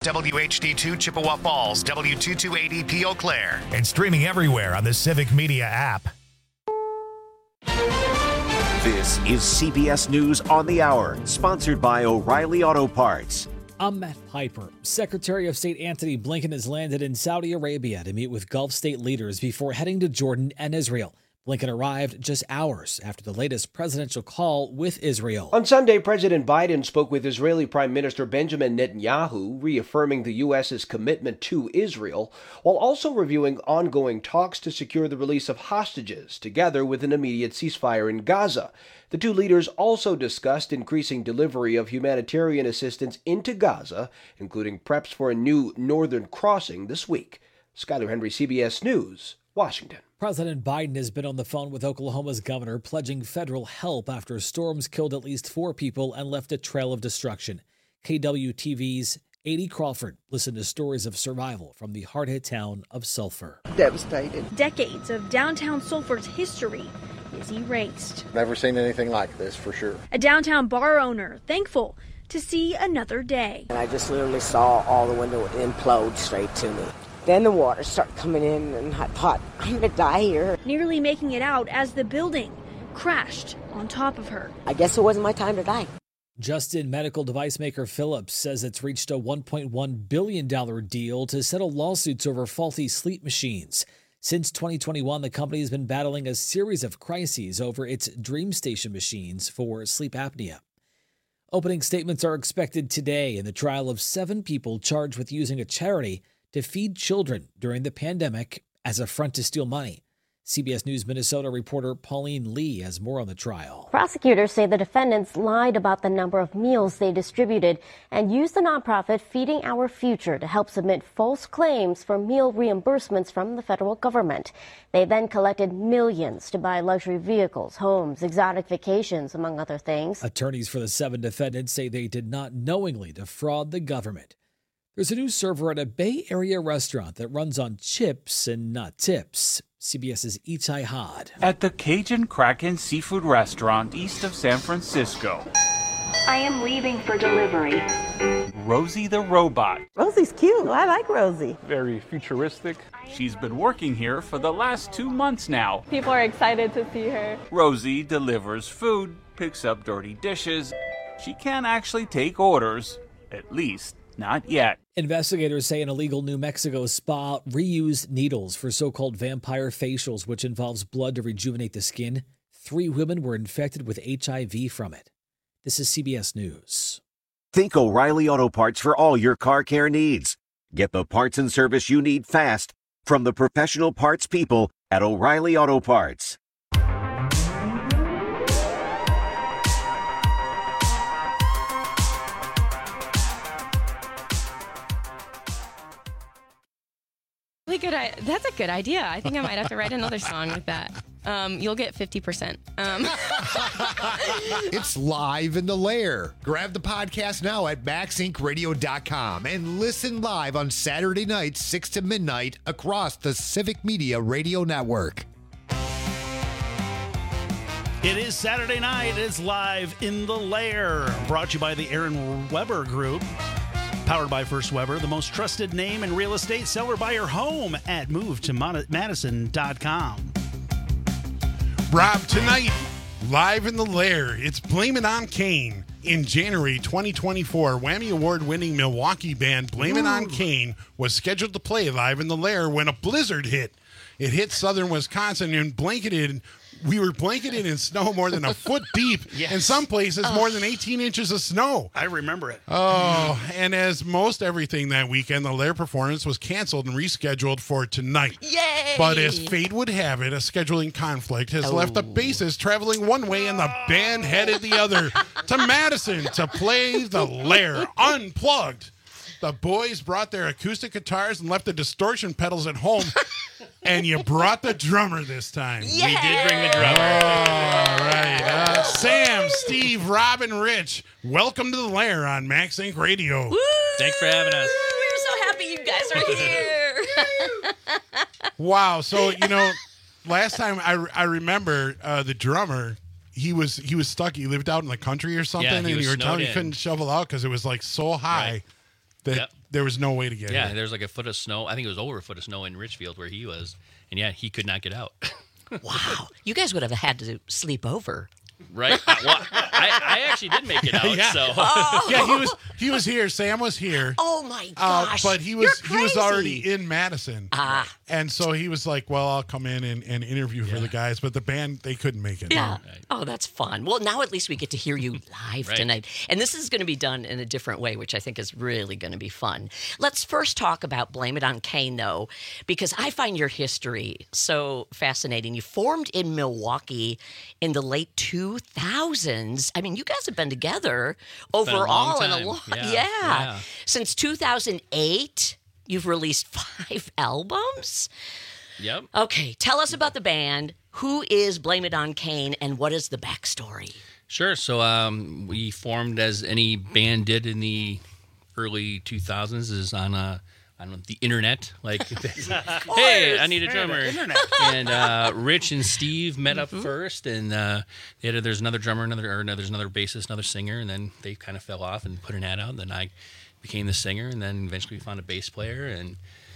WHD2 Chippewa Falls, W228EP Eau Claire. And streaming everywhere on the Civic Media app. This is CBS News on the Hour, sponsored by O'Reilly Auto Parts. I'm Matt Piper. Secretary of State Antony Blinken has landed in Saudi Arabia to meet with Gulf state leaders before heading to Jordan and Israel. Blinken arrived just hours after the latest presidential call with Israel. On Sunday, President Biden spoke with Israeli Prime Minister Benjamin Netanyahu, reaffirming the U.S.'s commitment to Israel, while also reviewing ongoing talks to secure the release of hostages, together with an immediate ceasefire in Gaza. The two leaders also discussed increasing delivery of humanitarian assistance into Gaza, including preps for a new northern crossing this week. Skyler Henry, CBS News, Washington. President Biden has been on the phone with Oklahoma's governor, pledging federal help after storms killed at least 4 people and left a trail of destruction. KWTV's Adie Crawford listened to stories of survival from the hard-hit town of Sulphur. Devastated. Decades of downtown Sulphur's history is erased. Never seen anything like this, for sure. A downtown bar owner thankful to see another day. And I just literally saw all the window implode straight to me. Then the water started coming in, and I thought, I'm going to die here. Nearly making it out as the building crashed on top of her. I guess it wasn't my time to die. Justin medical device maker Philips says it's reached a $1.1 billion deal to settle lawsuits over faulty sleep machines. Since 2021, the company has been battling a series of crises over its DreamStation machines for sleep apnea. Opening statements are expected today in the trial of 7 people charged with using a charity to feed children during the pandemic as a front to steal money. CBS News Minnesota reporter Pauline Lee has more on the trial. Prosecutors say the defendants lied about the number of meals they distributed and used the nonprofit Feeding Our Future to help submit false claims for meal reimbursements from the federal government. They then collected millions to buy luxury vehicles, homes, exotic vacations, among other things. Attorneys for the 7 defendants say they did not knowingly defraud the government. There's a new server at a Bay Area restaurant that runs on chips and not tips. CBS's Itai Had. At the Cajun Kraken Seafood Restaurant east of San Francisco. I am leaving for delivery. Rosie the robot. Rosie's cute. I like Rosie. Very futuristic. She's been working here for the last 2 months now. People are excited to see her. Rosie delivers food, picks up dirty dishes. She can't actually take orders, at least not yet. Investigators say an illegal New Mexico spa reused needles for so-called vampire facials, which involves blood to rejuvenate the skin. 3 women were infected with HIV from it. This is CBS News. Think O'Reilly Auto Parts for all your car care needs. Get the parts and service you need fast from the professional parts people at O'Reilly Auto Parts. That's a good idea. I think I might have to write another song with that. You'll get 50%. It's Live in the Lair. Grab the podcast now at MaxIncRadio.com and listen live on Saturday nights, 6 to midnight, across the Civic Media Radio Network. It is Saturday night. It's Live in the Lair. Brought to you by the Aaron Weber Group. Powered by First Weber, the most trusted name in real estate. Sell or buy your home at MoveToMadison.com. Rob, tonight, Live in the Lair, it's Blame It on Kane. In January 2024, Whammy Award-winning Milwaukee band Blame It on Kane was scheduled to play Live in the Lair when a blizzard hit. It hit southern Wisconsin and we were blanketed in snow more than a foot deep. Yes. In some places, more than 18 inches of snow. I remember it. Oh, and as most everything that weekend, the Lair performance was canceled and rescheduled for tonight. Yay! But as fate would have it, a scheduling conflict has left the bases traveling one way and the band headed the other to Madison to play the Lair Unplugged. The boys brought their acoustic guitars and left the distortion pedals at home. And you brought the drummer this time. Yeah! We did bring the drummer. All right. Sam, Steve, Rob, and Rich, welcome to the Lair on Max Inc. Radio. Woo! Thanks for having us. We're so happy you guys are here. Wow. So, last time I remember the drummer, he was stuck. He lived out in the country or something, Yeah, and you were telling me he couldn't shovel out because it was like so high. Right. That there was no way to get Yeah, in. there's like a foot of snow. I think it was over a foot of snow in Richfield where he was. And yeah, he could not get out. Wow. You guys would have had to sleep over. Right? I actually did make it out. Yeah. So Yeah, he was here. Sam was here. Oh my gosh. But he was already in Madison. And so he was like, well, I'll come in and interview for the guys. But the band, they couldn't make it. Yeah. Oh, that's fun. Well, now at least we get to hear you live tonight. And this is going to be done in a different way, which I think is really going to be fun. Let's first talk about Blame It on Kane, though, because I find your history so fascinating. You formed in Milwaukee in the late 2000s. I mean, you guys have been together overall in a long time. Yeah. Since 2008, you've released 5 albums. Yep. Okay, tell us about the band. Who is Blame It on Kane, and what is the backstory? Sure. So we formed as any band did in the early 2000s is on the internet. Like, hey, I need a drummer. And Rich and Steve met up first, and there's another drummer, there's another bassist, another singer, and then they kind of fell off and put an ad out. And then I became the singer, and then eventually we found a bass player, and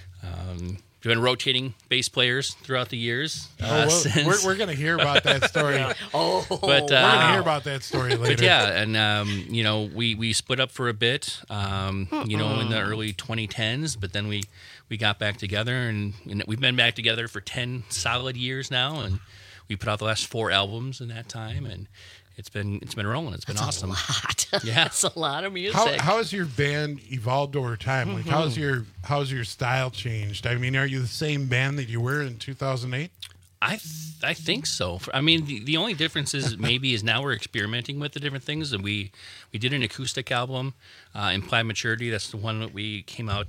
we've been rotating bass players throughout the years. We're going to hear about that story. But we're going to hear about that story later. But yeah, and we split up for a bit, in the early 2010s. But then we got back together, and we've been back together for 10 solid years now, and we put out the last 4 albums in that time, and it's been rolling. It's been awesome. That's a lot. Yeah, that's a lot of music. How has your band evolved over time? Like, how's your style changed? I mean, are you the same band that you were in 2008? I think so. I mean, the only difference is now we're experimenting with the different things, and we did an acoustic album, Implied Maturity. That's the one that we came out,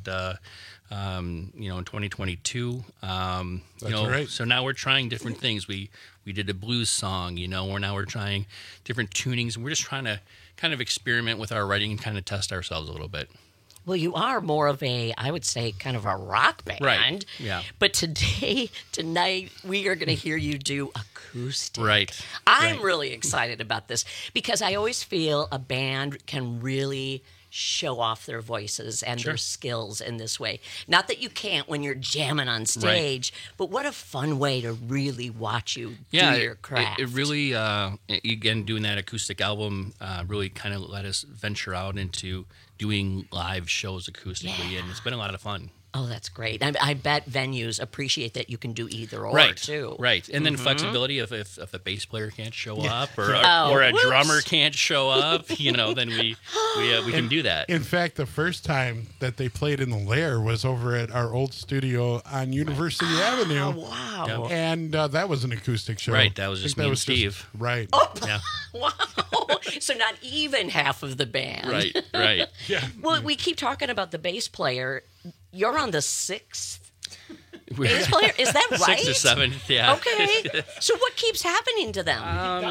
in 2022. Right. So now we're trying different things. We did a blues song, we're trying different tunings, and we're just trying to kind of experiment with our writing and kind of test ourselves a little bit. Well, you are more of I would say, kind of a rock band. Right. Yeah. But tonight, we are going to hear you do acoustic. Right. I'm really excited about this because I always feel a band can really show off their voices and their skills in this way. Not that you can't when you're jamming on stage, but what a fun way to really watch you do your craft. It really, again, doing that acoustic album really kind of let us venture out into doing live shows acoustically, and it's been a lot of fun. Oh, that's great. I bet venues appreciate that you can do either or, too. Right. And then flexibility if a bass player can't show up or a drummer can't show up, then we can do that. In fact, the first time that they played in the Lair was over at our old studio on University Avenue. Oh, wow. And that was an acoustic show. Right. That was just me and Steve. Right. Oh, yeah. Wow. So not even half of the band. Right. Yeah. Well, we keep talking about the bass player. You're on the 6th bass player. Is that right? 6th or 7th, yeah. Okay. So what keeps happening to them?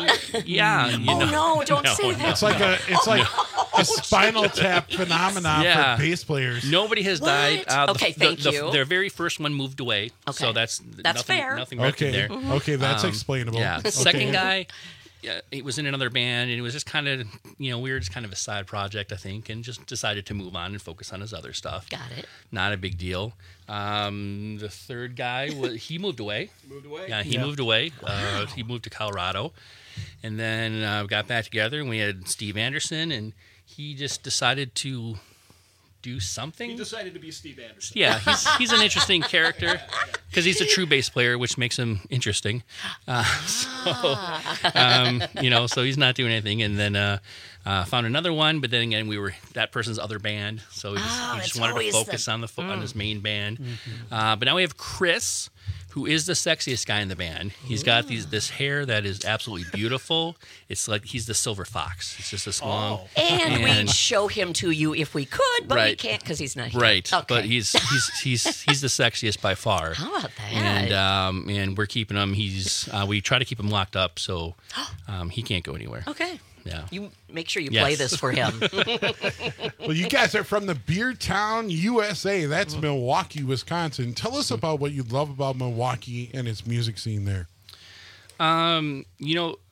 No, don't say that. It's like a Spinal Tap phenomenon for bass players. Nobody has died. Okay, thank you. Their very first one moved away. Okay. So that's nothing, fair. Nothing reckoned there. Okay, that's explainable. Yeah. Okay. Second guy, he was in another band, and it was just kind of, we were just kind of a side project, I think, and just decided to move on and focus on his other stuff. Got it. Not a big deal. The third guy, he moved away. Yeah, he moved away. He moved to Colorado. And then we got back together, and we had Steve Anderson, and he just decided to do something. He decided to be Steve Anderson. Yeah, he's an interesting character because he's a true bass player, which makes him interesting. So he's not doing anything. And then found another one, but then again, we were that person's other band, so he just wanted to focus on his main band. But now we have Chris, who is the sexiest guy in the band. He's got this hair that is absolutely beautiful. It's like he's the silver fox. It's just this long. And we'd show him to you if we could, but we can't because he's not here. Right. Okay. But he's the sexiest by far. How about that? And we're keeping him. We try to keep him locked up so he can't go anywhere. Okay. Yeah. You make sure you play this for him. Well, you guys are from the Beer Town, USA. That's Milwaukee, Wisconsin. Tell us about what you love about Milwaukee and its music scene there.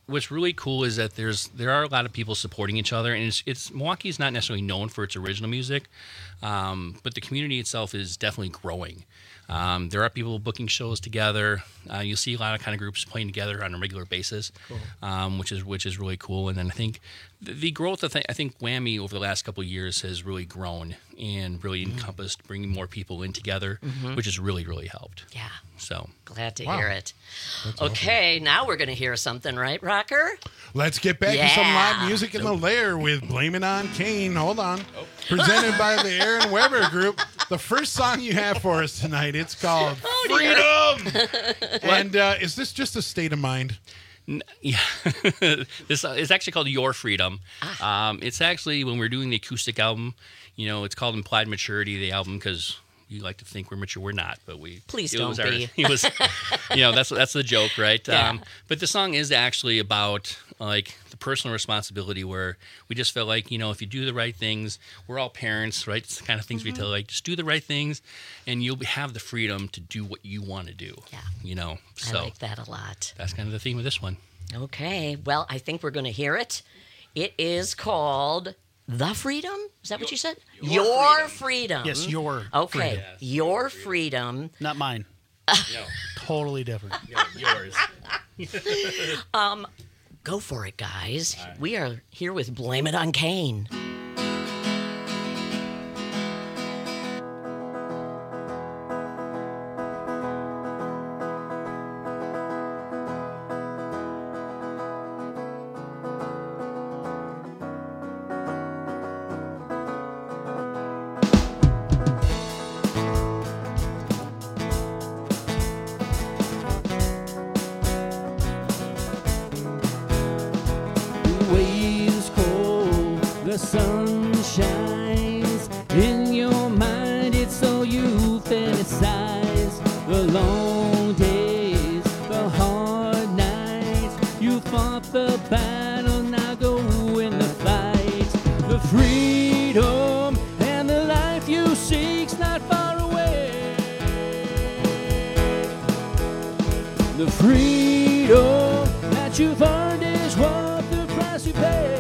what's really cool is that there are a lot of people supporting each other, and it's Milwaukee's not necessarily known for its original music, but the community itself is definitely growing. There are people booking shows together. You'll see a lot of kind of groups playing together on a regular basis, cool. which is really cool. And then I think the growth of I think Whammy over the last couple of years has really grown and really encompassed bringing more people in together, which has really, really helped. Yeah. So glad to hear it. That's okay, awesome. Now we're going to hear something, right, Rocker? Let's get back to some live music in the lair with Blame It on Kane. Hold on. Presented by the Aaron Weber Group. The first song you have for us tonight, it's called Freedom. And is this just a state of mind? Yeah, this is actually called Your Freedom. It's actually, when we're doing the acoustic album, it's called Implied Maturity, the album, because you like to think we're mature. We're not, but we. Please don't be. That's the joke, right? Yeah. But the song is actually about like the personal responsibility, where we just felt like if you do the right things, we're all parents, right? It's the kind of things we tell, like, just do the right things, and you'll have the freedom to do what you want to do. Yeah. So I like that a lot. That's kind of the theme of this one. Okay. Well, I think we're going to hear it. It is called The Freedom? Is that what you said? Your freedom. Yes, your Okay. freedom. Your freedom. Not mine. No. Totally different. Yours. Go for it, guys. Right. We are here with Blame It on Kane. The sun shines in your mind, it's so you fantasize. The long days, the hard nights, you fought the battle, now go win the fight. The freedom and the life you seek's not far away. The freedom that you've earned is worth the price you pay.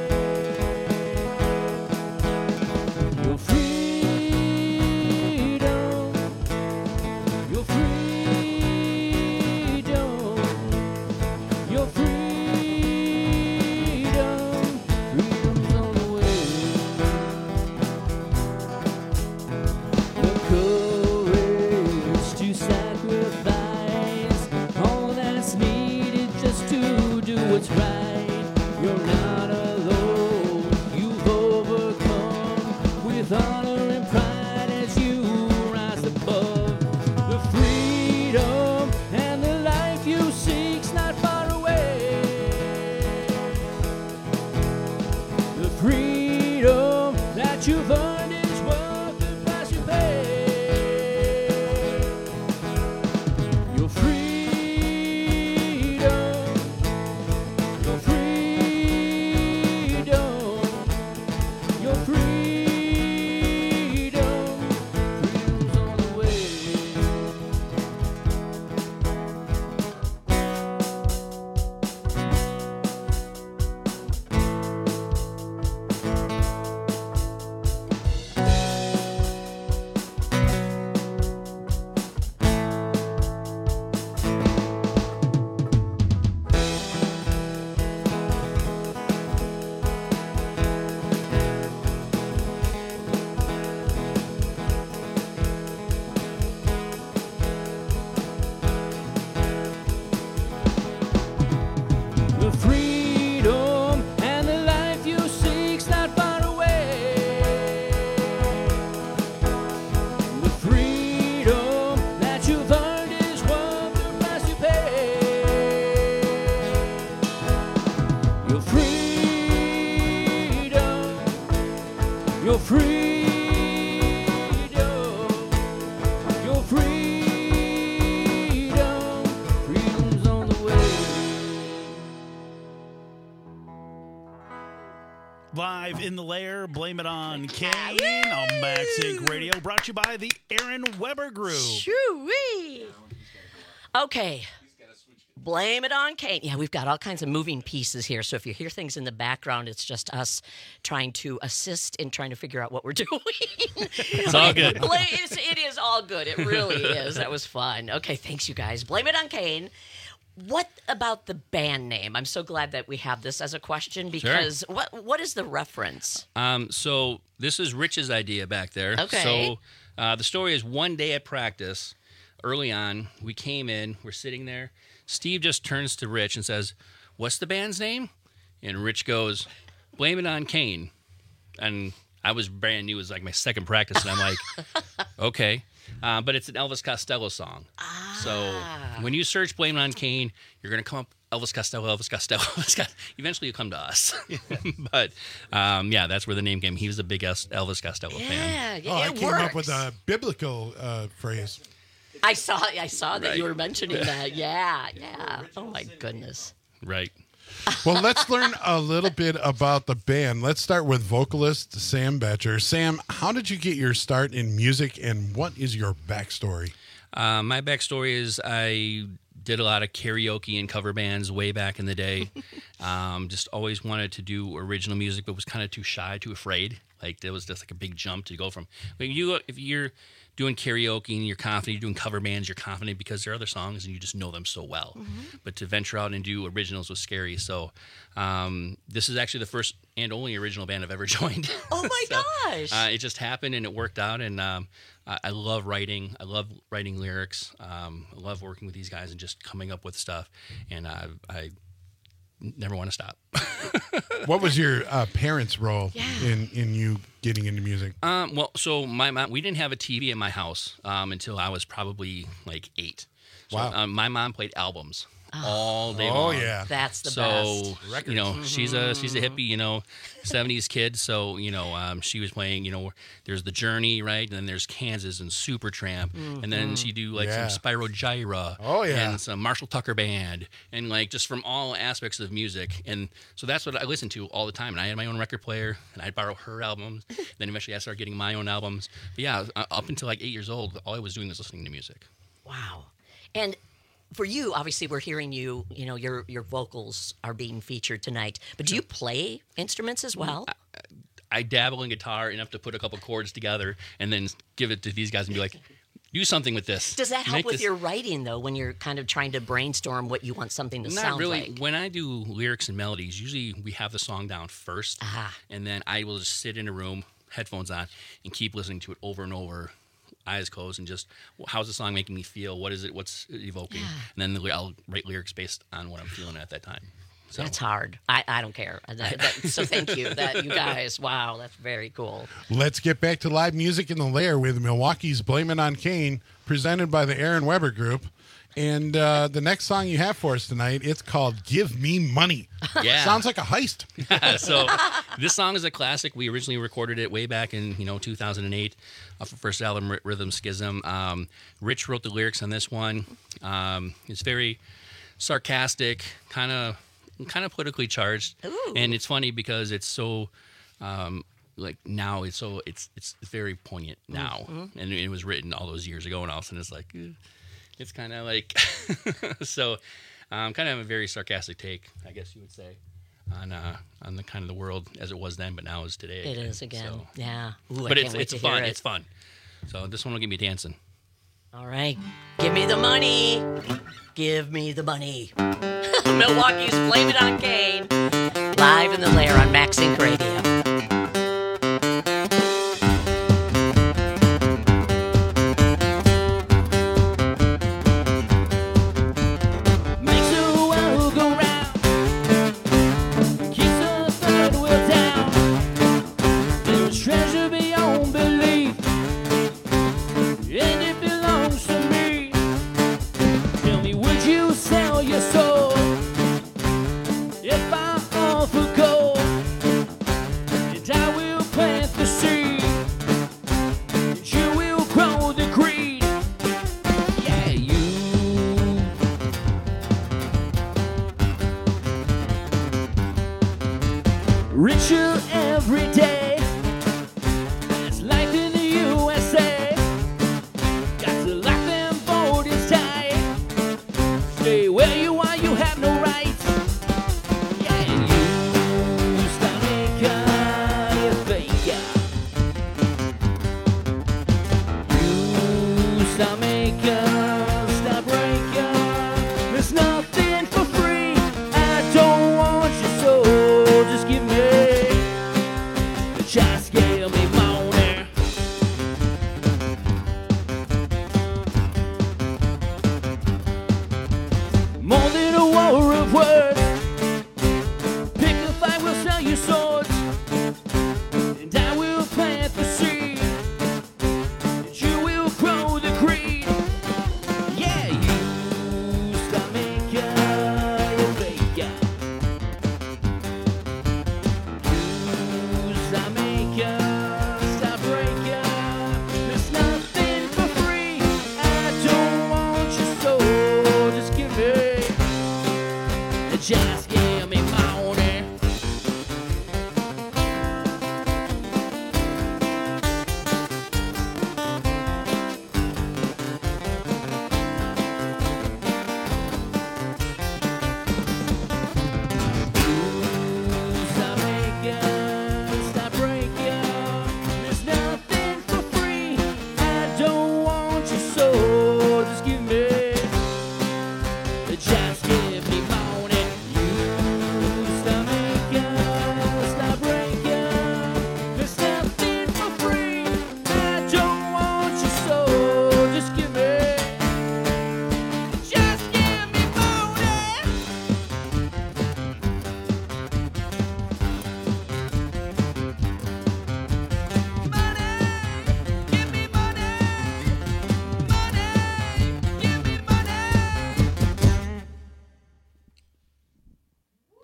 What's right, you're not alone. You've overcome with honor and pride as you rise above. The freedom and the life you seek's not far away. The freedom that you've earned is worth the price you pay. You're free. Your freedom, your freedom, freedom's on the way. Live in the lair, Blame It on Kane on Max Inc. Radio, brought to you by the Aaron Weber Group. Shoo-wee. Okay. Blame It on Kane. Yeah, we've got all kinds of moving pieces here. So if you hear things in the background, it's just us trying to assist in trying to figure out what we're doing. It's all good. It is all good. It really is. That was fun. Okay, thanks, you guys. Blame It on Kane. What about the band name? I'm so glad that we have this as a question because what is the reference? So this is Rich's idea back there. Okay. So the story is one day at practice, early on, we came in, we're sitting there. Steve just turns to Rich and says, "What's the band's name?" And Rich goes, "Blame It on Kane." And I was brand new. It was like my second practice. And I'm like, okay. But it's an Elvis Costello song. So when you search Blame It on Kane, you're going to come up Elvis Costello. Eventually you'll come to us. But, that's where the name came. He was a big Elvis Costello fan. Yeah, I came up with a biblical phrase. I saw that you were mentioning that. Yeah. Oh, my goodness. Right. Well, let's learn a little bit about the band. Let's start with vocalist Sam Betcher. Sam, how did you get your start in music, and what is your backstory? My backstory is I did a lot of karaoke and cover bands way back in the day. Just always wanted to do original music, but was kind of too shy, too afraid. Like, there was just like a big jump to go from. If you're doing karaoke and you're confident, you're doing cover bands, you're confident because there are other songs and you just know them so well. Mm-hmm. But to venture out and do originals was scary. So this is actually the first and only original band I've ever joined. Oh my gosh! It just happened and it worked out. And I love writing. I love writing lyrics. I love working with these guys and just coming up with stuff. And I never want to stop. What was your parents' role in you getting into music? So my mom, we didn't have a TV in my house until I was probably like 8. So, wow. My mom played albums all day long. Oh yeah, that's the best. Records. So she's a hippie, 70s kid. So she was playing. There's The Journey, right, and then there's Kansas and Supertramp, and then she do like some Spyro Gyra. Oh yeah, and some Marshall Tucker Band, and like just from all aspects of music. And so that's what I listened to all the time. And I had my own record player, and I'd borrow her albums. Then eventually I started getting my own albums. But yeah, up until like 8 years old, all I was doing was listening to music. Wow, and for you, obviously, we're hearing you. Your vocals are being featured tonight. But do you play instruments as well? I dabble in guitar enough to put a couple chords together and then give it to these guys and be like, "Do something with this." Does that help with your writing, though, when you're kind of trying to brainstorm what you want something to sound really. like? When I do lyrics and melodies, usually we have the song down first, and then I will just sit in a room, headphones on, and keep listening to it over and over. Eyes closed and just, how's the song making me feel? What is it? What's it evoking? And then I'll write lyrics based on what I'm feeling at that time. So. That's hard. I don't care. So thank you, you guys. Wow, that's very cool. Let's get back to live music in the Lair with Milwaukee's Blame It on Kane, presented by the Aaron Weber Group. And the next song you have for us tonight, it's called Give Me Money. Yeah. Sounds like a heist. So this song is a classic. We originally recorded it way back in 2008 off the first album, Rhythm Schism. Rich wrote the lyrics on this one. It's very sarcastic, kind of politically charged. Ooh. And it's funny because it's so now it's very poignant now. Mm-hmm. And it was written all those years ago, and all of a sudden it's like it's kind of like so kind of a very sarcastic take, I guess you would say, on the kind of the world as it was then, but now is today. It is again. So. Yeah. Ooh, but it's fun. It's fun. So this one will get me dancing. All right. Give me the money. Give me the money. Milwaukee's Blame It on Kane. Live in the Lair on Max Inc. Radio.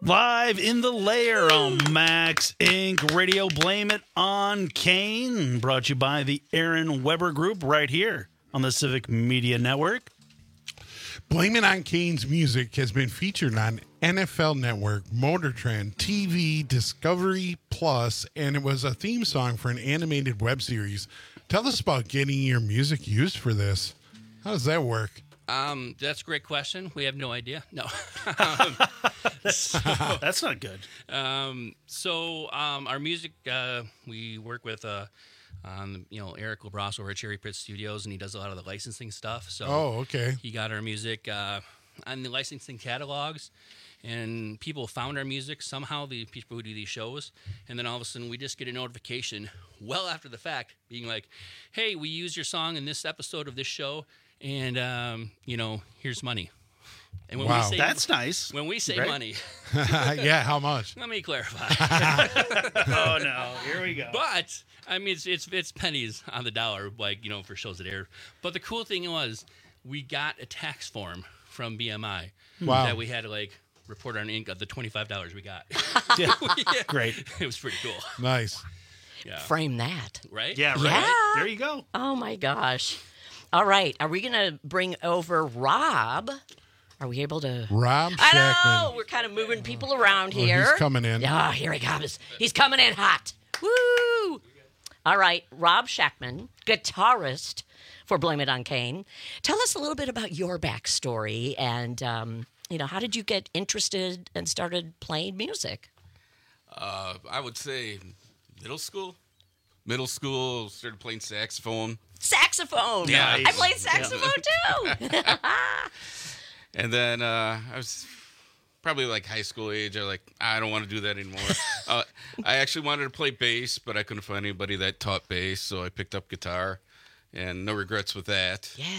Live in the Lair on Max Inc. Radio. Blame It on Kane. Brought to you by the Aaron Weber Group right here on the Civic Media Network. Blame It on Kane's music has been featured on NFL Network, Motor Trend, TV, Discovery Plus, and it was a theme song for an animated web series. Tell us about getting your music used for this. How does that work? That's a great question. We have no idea. No. That's not good. Our music, we work with, Eric LaBrosse over at Cherry Pit Studios, and he does a lot of the licensing stuff. So okay. He got our music on the licensing catalogs, and people found our music somehow, the people who do these shows, and then all of a sudden we just get a notification well after the fact being like, hey, we used your song in this episode of this show, and, here's money. And when we say, that's nice. When we say right? money. Yeah, how much? Let me clarify. Oh, no. Here we go. But, it's pennies on the dollar, for shows that air. But the cool thing was, we got a tax form from BMI that we had to, report on ink of the $25 we got. Yeah. Great. It was pretty cool. Nice. Yeah. Frame that. Right? Yeah, right. Yeah. There you go. Oh, my gosh. All right. Are we going to bring over Rob? Are we able to? Rob Shackman. I know. We're kind of moving people around here. He's coming in. Yeah, here he comes. He's coming in hot. Woo! All right. Rob Shackman, guitarist for Blame It on Kane. Tell us a little bit about your backstory and, how did you get interested and started playing music? I would say middle school. Middle school, started playing saxophone. Saxophone. Yeah, I played saxophone too. And then I was probably high school age. I don't want to do that anymore. I actually wanted to play bass, but I couldn't find anybody that taught bass, so I picked up guitar, and no regrets with that. Yeah.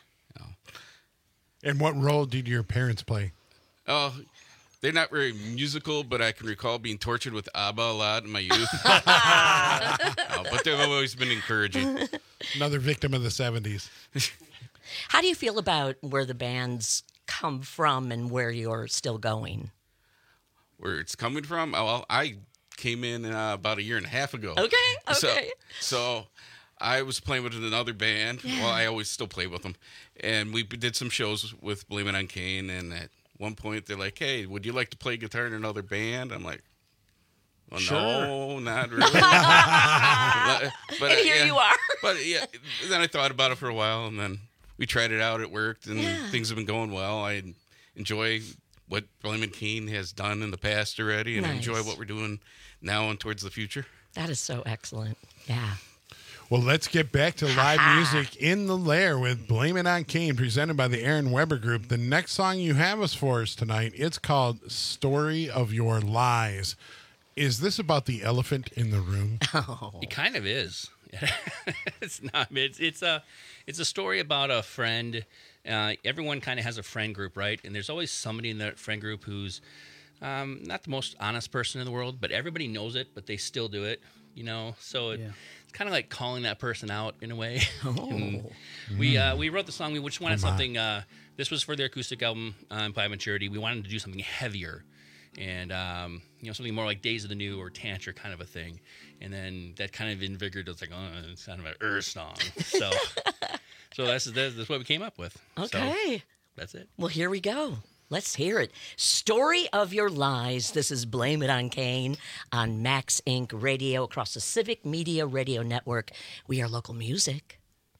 And what role did your parents play? Oh, they're not very musical, but I can recall being tortured with ABBA a lot in my youth. But they've always been encouraging. Another victim of the 70s. How do you feel about where the band's come from and where you're still going? Where it's coming from? Well, I came in about a year and a half ago. Okay. So I was playing with another band. Yeah. Well, I always still play with them. And we did some shows with Blame It on Kane, and at one point they're like, hey, would you like to play guitar in another band? I'm like, well, sure. No, not really. But here you are. But yeah, then I thought about it for a while, and then we tried it out. It worked, and things have been going well. I enjoy what Blame It on Kane has done in the past already, and I enjoy what we're doing now and towards the future. That is so excellent. Yeah. Well, let's get back to live music in the Lair with Blame It on Kane, presented by the Aaron Weber Group. The next song you have us for us tonight, it's called Story of Your Lies. Is this about the elephant in the room? Oh. It kind of is. It's not. It's a story about a friend. Everyone kind of has a friend group, right? And there's always somebody in that friend group who's not the most honest person in the world, but everybody knows it, but they still do it. So it's kind of like calling that person out in a way. We wrote the song. We just wanted something. This was for their acoustic album, Implied Maturity. We wanted to do something heavier, and something more like Days of the New or Tantra kind of a thing. And then that kind of invigorated. It's like, it's kind of an Earth song. So that's what we came up with. Okay, so that's it. Well, here we go. Let's hear it. Story of Your Lies. This is Blame It on Kane on Max Inc. Radio across the Civic Media Radio Network. We are local music.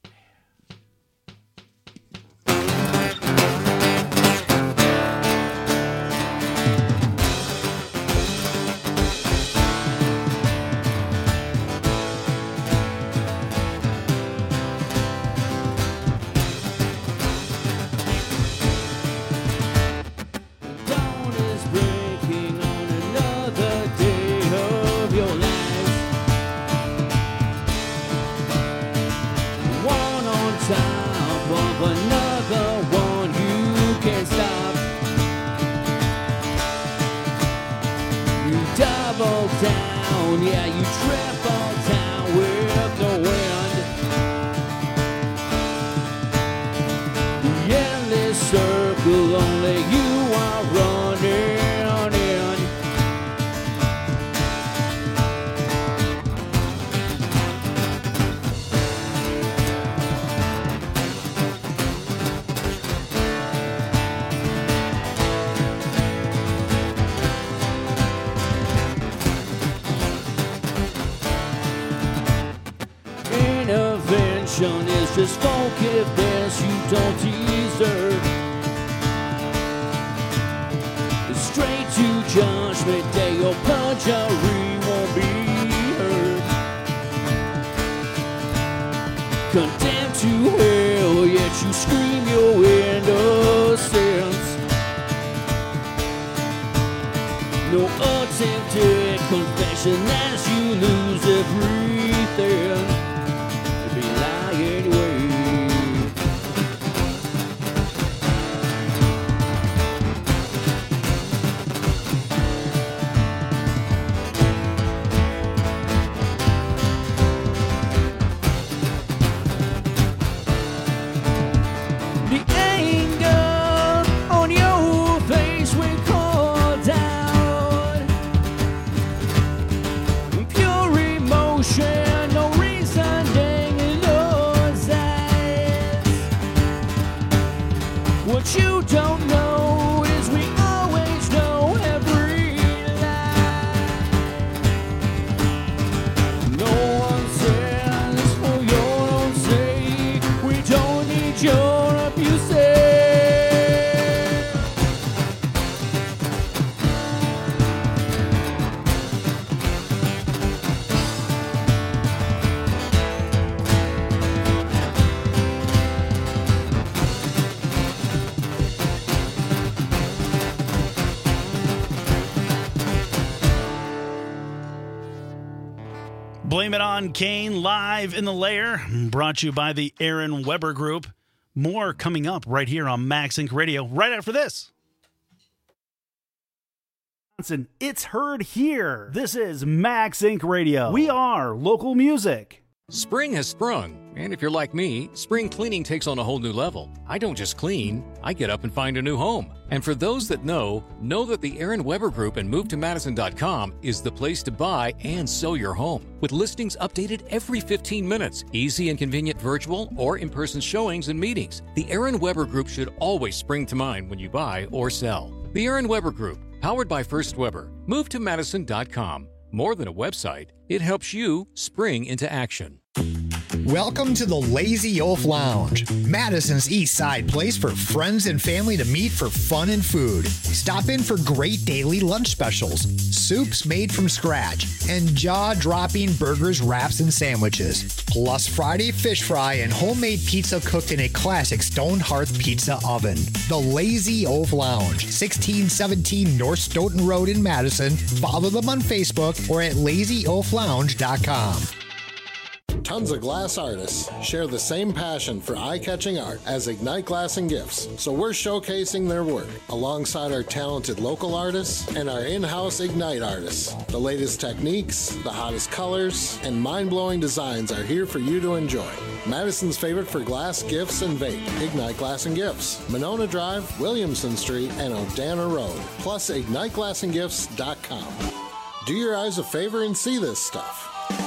Yeah, you triple down with the wind. The endless circle, only you are running in. Attention is just forgiveness you don't deserve. Straight to judgment day, your perjury won't be heard. Condemned to hell, yet you scream your innocence. No attempted confession as you lose everything. You'll be lying anyway. The anger on your face will call down. Pure emotion, no reasoning in those eyes. What you don't know is we always know every lie. No one says for your own sake, we don't need your abuses. Blame It on Kane, live in the lair, brought to you by the Aaron Weber Group. More coming up right here on Max Inc. Radio, right after this. It's heard here. This is Max Inc. Radio. We are local music. Spring has sprung, and if you're like me, spring cleaning takes on a whole new level. I don't just clean, I get up and find a new home. And for those that know that the Aaron Weber Group and MoveToMadison.com is the place to buy and sell your home. With listings updated every 15 minutes, easy and convenient virtual or in-person showings and meetings. The Aaron Weber Group should always spring to mind when you buy or sell. The Aaron Weber Group, powered by First Weber. MoveToMadison.com. More than a website, it helps you spring into action. Welcome to the Lazy Oaf Lounge, Madison's East Side place for friends and family to meet for fun and food. Stop in for great daily lunch specials, soups made from scratch, and jaw-dropping burgers, wraps, and sandwiches. Plus Friday fish fry and homemade pizza cooked in a classic stone hearth pizza oven. The Lazy Oaf Lounge, 1617 North Stoughton Road in Madison. Follow them on Facebook or at lazyoaflounge.com. Tons of glass artists share the same passion for eye-catching art as Ignite Glass and Gifts, so we're showcasing their work alongside our talented local artists and our in-house Ignite artists. The latest techniques, the hottest colors, and mind-blowing designs are here for you to enjoy. Madison's favorite for glass, gifts, and vape, Ignite Glass and Gifts, Monona Drive, Williamson Street, and O'Dana Road, plus IgniteGlassandGifts.com. Do your eyes a favor and see this stuff.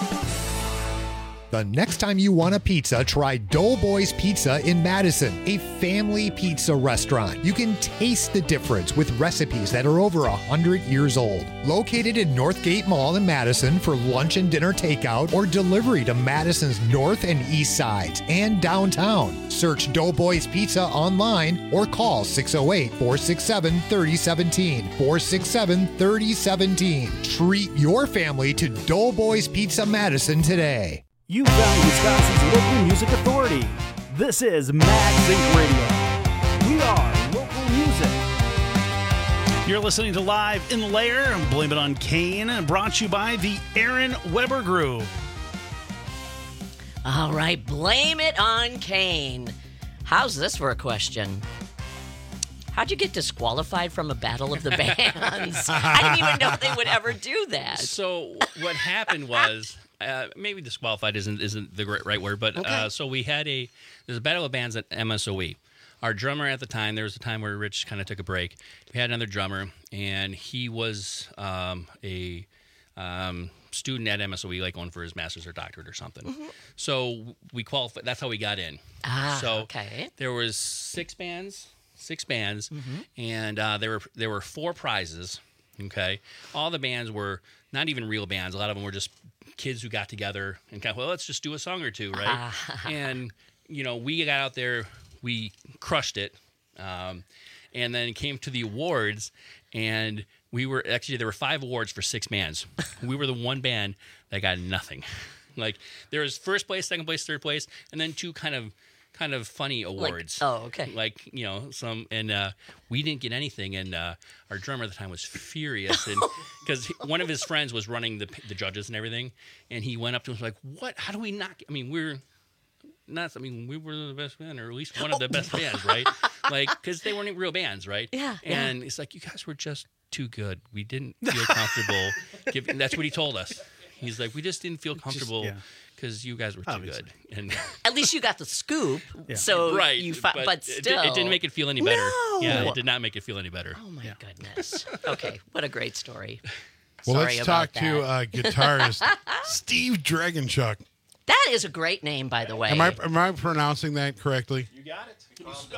The next time you want a pizza, try Doughboys Pizza in Madison, a family pizza restaurant. You can taste the difference with recipes that are over 100 years old. Located in Northgate Mall in Madison for lunch and dinner takeout or delivery to Madison's north and east sides and downtown. Search Doughboys Pizza online or call 608-467-3017. 467-3017. Treat your family to Doughboys Pizza Madison today. You found Wisconsin's local music authority. This is Max Inc. Radio. We are local music. You're listening to Live in the Lair, Blame It on Kane, brought to you by the Aaron Weber Group. All right, blame it on Kane. How's this for a question? How'd you get disqualified from a battle of the bands? I didn't even know they would ever do that. So what happened was... maybe disqualified isn't the right word, but okay. So we had there's a battle of bands at MSOE. Our drummer at the time, there was a time where Rich kind of took a break. We had another drummer, and he was a student at MSOE, like going for his master's or doctorate or something. Mm-hmm. So we qualified. That's how we got in. Okay. There was six bands, mm-hmm. and there were 4 prizes. Okay, all the bands were not even real bands. A lot of them were just kids who got together and kind of, well, let's just do a song or two, right? And we got out there, we crushed it, and then came to the awards, and there were 5 awards for 6 bands. We were the one band that got nothing. Like there was first place, second place, third place, and then 2 kind of funny awards. Okay. Like, some, and we didn't get anything, and our drummer at the time was furious, and because one of his friends was running the judges and everything, and he went up to us like, "What? How do we not? We were the best band, or at least one of the best bands, right? Like, because they weren't real bands, right? Yeah. And it's like, you guys were just too good. We didn't feel comfortable giving." That's what he told us. He's like, we just didn't feel comfortable because you guys were too good. And at least you got the scoop. So right, but still, it didn't make it feel any better. No. Yeah, it did not make it feel any better. Oh my goodness. Okay, what a great story. Well, Sorry let's talk about to that. guitarist Steve Dragonchuk. That is a great name, by the way. Am I pronouncing that correctly? You got it.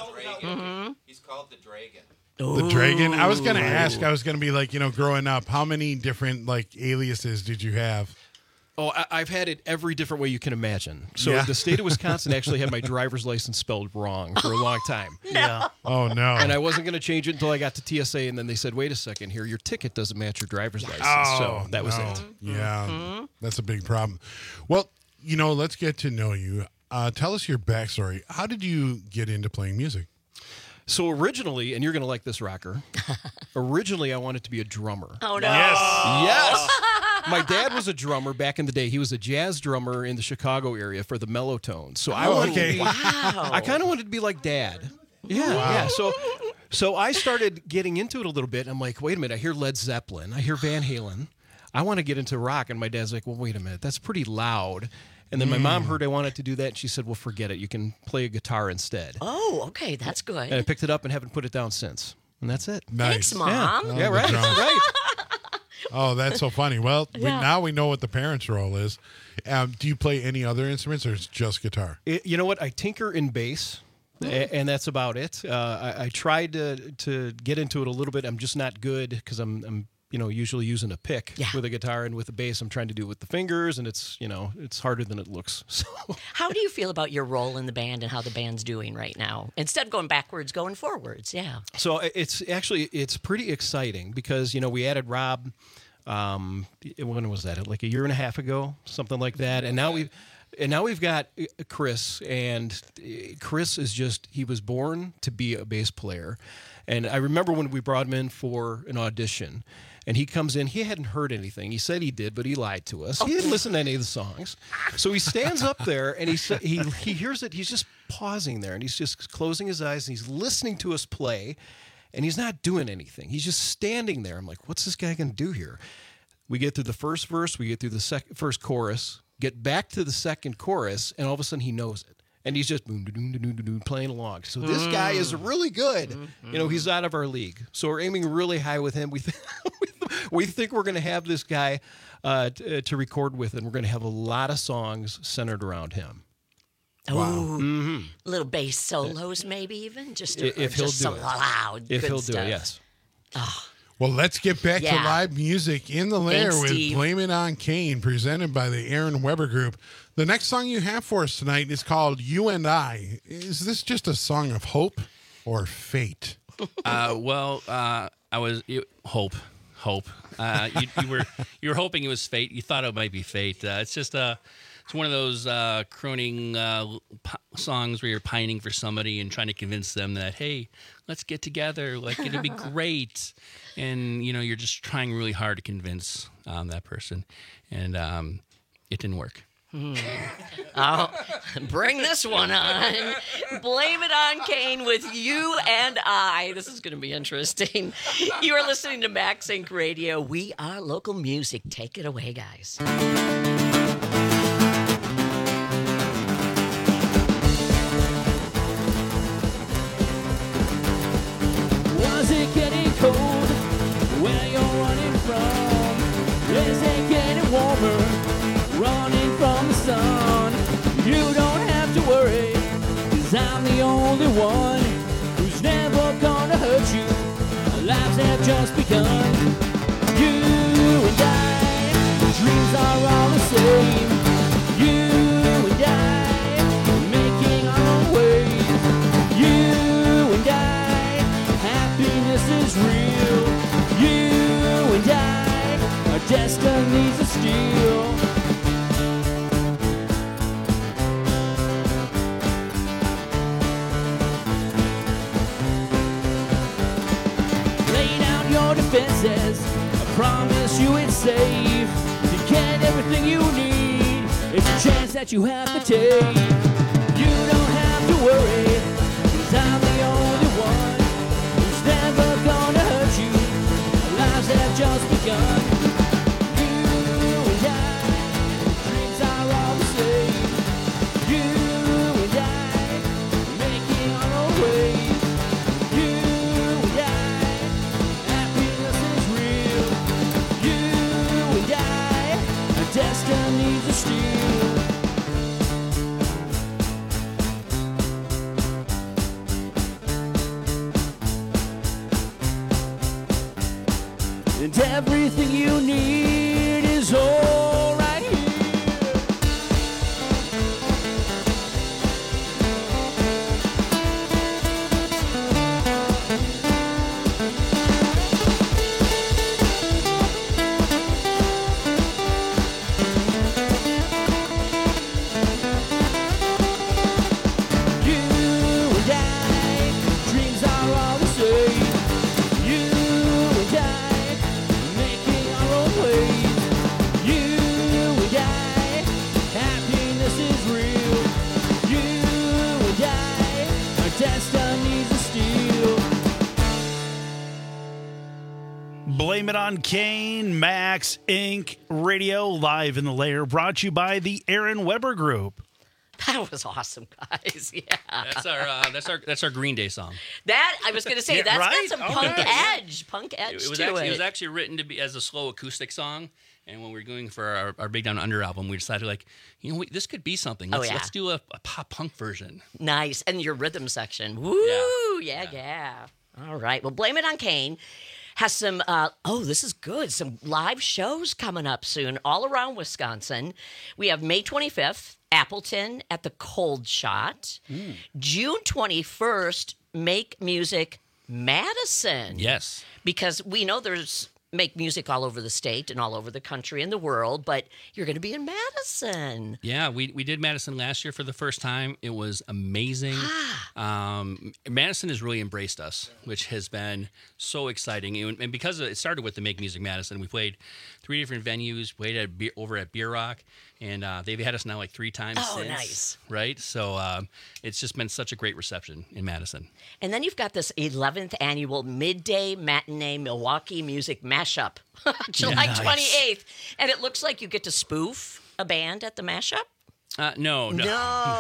He's called the Dragon. The Dragon. I was going to ask. I was going to be like, growing up, how many different aliases did you have? Oh, I've had it every different way you can imagine. So the state of Wisconsin actually had my driver's license spelled wrong for a long time. Yeah. Oh, no. And I wasn't going to change it until I got to TSA, and then they said, wait a second here, your ticket doesn't match your driver's license. So that was it. Yeah, that's a big problem. Well, let's get to know you. Tell us your backstory. How did you get into playing music? So originally, and you're going to like this, Rocker, originally I wanted to be a drummer. Oh, no. Yes. My dad was a drummer back in the day. He was a jazz drummer in the Chicago area for the Mellotones. So I wanted to be, I kind of wanted to be like Dad. Yeah, yeah. So I started getting into it a little bit. And I'm like, wait a minute, I hear Led Zeppelin. I hear Van Halen. I want to get into rock. And my dad's like, well, wait a minute, that's pretty loud. And then my mom heard I wanted to do that, and she said, well, forget it. You can play a guitar instead. Oh, okay, that's good. And I picked it up and haven't put it down since. And that's it. Thanks, Mom. Yeah, right, right. Oh, that's so funny. Well, now we know what the parents' role is. Do you play any other instruments, or is it just guitar? You know what? I tinker in bass, and that's about it. I tried to get into it a little bit. I'm just not good because I'm usually using a pick with a guitar, and with the bass, I'm trying to do it with the fingers, and it's harder than it looks. So. How do you feel about your role in the band and how the band's doing right now? Instead of going backwards, going forwards, So it's pretty exciting because, we added Rob, when was that? Like a year and a half ago, something like that. And now we've got Chris, and Chris is he was born to be a bass player. And I remember when we brought him in for an audition, and he comes in, he hadn't heard anything. He said he did, but he lied to us. He didn't listen to any of the songs. So he stands up there, and he hears it. He's just pausing there, and he's just closing his eyes, and he's listening to us play, and he's not doing anything. He's just standing there. I'm like, what's this guy going to do here? We get through the first verse, we get through the first chorus, get back to the second chorus, and all of a sudden he knows it. And he's just playing along. So this guy is really good. He's out of our league. So we're aiming really high with him. We think we're going to have this guy to record with, and we're going to have a lot of songs centered around him. Wow. Little bass solos, maybe even just if he'll do it. Loud. If good he'll stuff. do it, yes. Oh. Well, let's get back to live music in the lair with Steve. Blame It on Kane, presented by the Aaron Weber Group. The next song you have for us tonight is called You and I. Is this just a song of hope or fate? I was hope. You were hoping it was fate. You thought it might be fate. It's just it's one of those crooning songs where you're pining for somebody and trying to convince them that, hey, let's get together. Like, it'll be great. And, you're just trying really hard to convince that person. And it didn't work. Oh, bring this one on. Blame It on Kane with You and I. This is going to be interesting. You are listening to Max Inc. Radio. We are local music. Take it away, guys. Was it getting cold where you're running from? Is it getting warmer running from the sun? You don't have to worry, 'cause I'm the only one who's never gonna hurt you. Our lives have just begun. You and I, dreams are all the same. You and I, making our own ways. You and I, happiness is real. You and I, our destinies are steel. Lay down your defenses, I promise you it's safe. You get everything you need, it's a chance that you have to take. You don't have to worry, 'cause I'm the only one who's never gonna hurt you. Our lives have just begun. You and I, dreams are all the same. You and I, making our own ways. You and I, happiness is real. You and I, our destinies are steel. And everything you need is all right here. You and I, dreams are all the same. You and I, making our own ways. You and I, happiness is real. You and I, our destinies are steel. Blame It on Kane, Max Inc. Radio, live in the lair, brought to you by the Aaron Weber Group. That was awesome, guys. Yeah. That's our Green Day song. That, I was going to say, Yeah, that's right? got some Okay. punk edge It was to actually, it. it was actually written to be as a slow acoustic song. And when we were going for our Big Down Under album, we decided, like, this could be something. Oh, Let's, yeah. let's do a pop punk version. Nice. And your rhythm section. Woo! Yeah. All right. Well, Blame It on Kane has some, this is good, some live shows coming up soon all around Wisconsin. We have May 25th, Appleton at the Cold Shot. June 21st, Make Music Madison. Yes. Because we know there's Make Music all over the state and all over the country and the world, but you're going to be in Madison. Yeah, we did Madison last year for the first time. It was amazing. Madison has really embraced us, which has been so exciting. And because it started with the Make Music Madison, we played 3 different venues, played over at Beer Rock, and they've had us now like 3 times since. Nice. Right? So it's just been such a great reception in Madison. And then you've got this 11th annual Midday Matinee Milwaukee Music Mashup, July 28th. And it looks like you get to spoof a band at the mashup? No. No.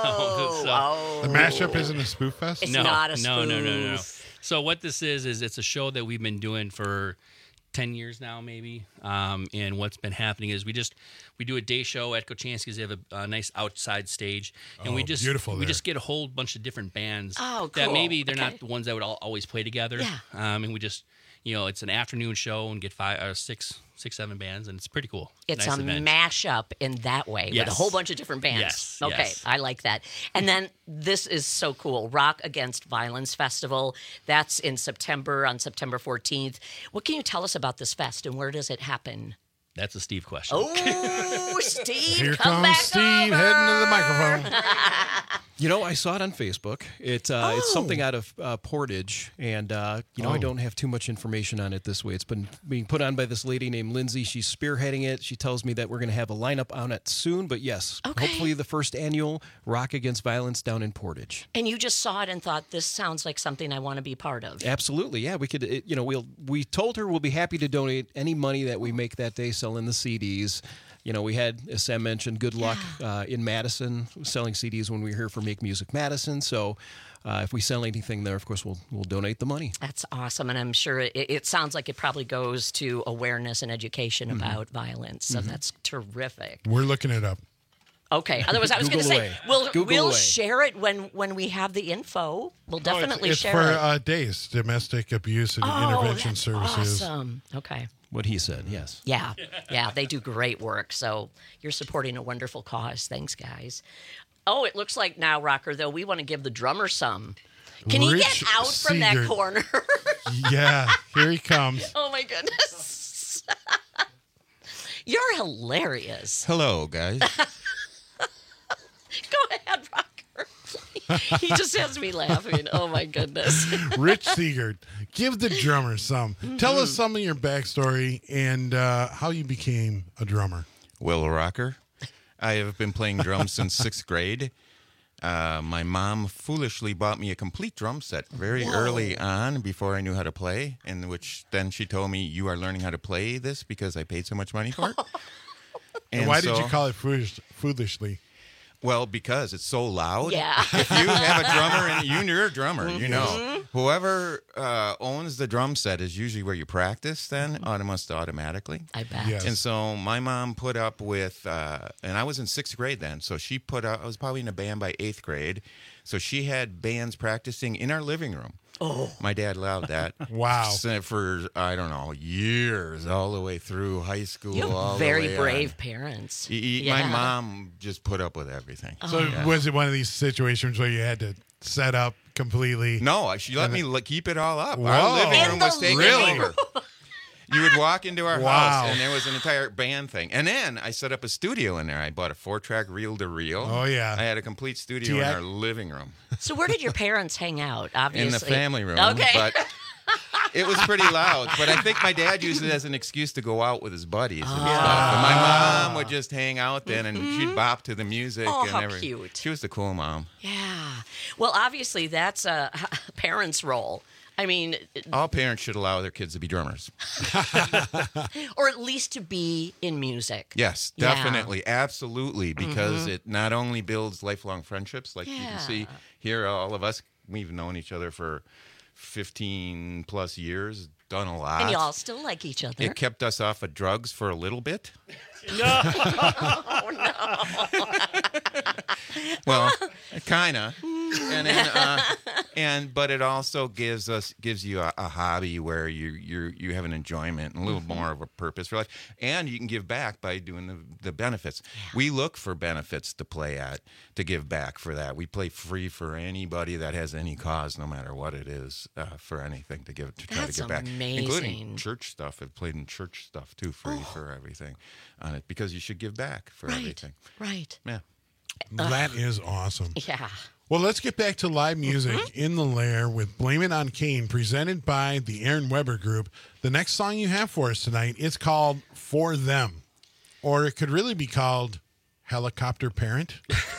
The mashup isn't a spoof fest? It's not a spoof. No. So what this is it's a show that we've been doing for 10 years now, maybe. And what's been happening is we do a day show at Kochanski's. They have a nice outside stage, and we just get a whole bunch of different bands that cool. maybe they're not the ones that would always play together. Yeah. And we just, it's an afternoon show and get 6, 7 bands, and it's pretty cool. It's nice a event. mashup in that way with a whole bunch of different bands. Yes, Okay, yes. I like that. And then this is so cool. Rock Against Violence Festival. That's in September, on September 14th. What can you tell us about this fest and where does it happen? That's a Steve question. Oh, Steve, Here come comes back Steve over. heading to the microphone. I saw it on Facebook. It's something out of Portage, and I don't have too much information on it this way. It's been being put on by this lady named Lindsay. She's spearheading it. She tells me that we're going to have a lineup on it soon, but yes, hopefully the first annual Rock Against Violence down in Portage. And you just saw it and thought, this sounds like something I want to be part of. Absolutely, yeah. We could, we told her we'll be happy to donate any money that we make that day selling the CDs. We had, as Sam mentioned, good luck in Madison selling CDs when we were here for Make Music Madison. So if we sell anything there, of course, we'll donate the money. That's awesome. And I'm sure it sounds like it probably goes to awareness and education about violence. So that's terrific. We're looking it up. Okay. Otherwise, I was going to Google say, away. we'll share it when we have the info. We'll definitely it's share for it. DAYS, Domestic Abuse and Intervention Services. Awesome. Okay. what he said. Yes. Yeah, they do great work. So you're supporting a wonderful cause. Thanks, guys. Oh, it looks like now, Rocker, though, we want to give the drummer some. Can he get out from that corner? Yeah, here he comes. Oh, my goodness. You're hilarious. Hello, guys. Go ahead, Rocker. He just has me laughing. Oh, my goodness. Rich Seegert, give the drummer some. Tell us some of your backstory and how you became a drummer. Will Rocker. I have been playing drums since 6th grade. My mom foolishly bought me a complete drum set very early on before I knew how to play, in which then she told me, you are learning how to play this because I paid so much money for it. And why did you call it foolishly? Well, because it's so loud. Yeah. If you have a drummer and you're a drummer, you know. Whoever owns the drum set is usually where you practice then, almost automatically. I bet. Yes. And so my mom put up with, and I was in 6th grade then, so she put up, I was probably in a band by 8th grade. So she had bands practicing in our living room. Oh. My dad allowed that. Wow. For, I don't know, years, all the way through high school. You have all very the way brave on. parents. My mom just put up with everything. So was it one of these situations where you had to set up completely? No, she let me keep it all up. Whoa. Our living room was taken Really? over. You would walk into our Wow. house, and there was an entire band thing. And then I set up a studio in there. I bought a 4-track reel-to-reel. Oh, yeah. I had a complete studio in our living room. So where did your parents hang out? Obviously. In the family room. Okay. But it was pretty loud. But I think my dad used it as an excuse to go out with his buddies and stuff. And my mom would just hang out then, and she'd bop to the music. Oh, and how everything. cute. She was the cool mom. Yeah. Well, obviously, that's a parent's role. I mean, All parents should allow their kids to be drummers. or at least to be in music. Yes, Yeah. definitely. Absolutely. Because it not only builds lifelong friendships, like you can see here, all of us, we've known each other for 15 plus years, done a lot. And you all still like each other. It kept us off of drugs for a little bit. No. Oh, no. Well, kind of. But it also gives you a hobby where you have an enjoyment and a little more of a purpose for life, and you can give back by doing the benefits. We look for benefits to play at to give back for that. We play free for anybody that has any cause, no matter what it is, for anything to try to give back, including church stuff. I've played in church stuff too, free for everything on it, because you should give back for everything. Right. Yeah. That is awesome. Yeah. Well, let's get back to live music in the Lair with Blame It on Kane, presented by the Aaron Weber Group. The next song you have for us tonight is called For Them, or it could really be called Helicopter Parent.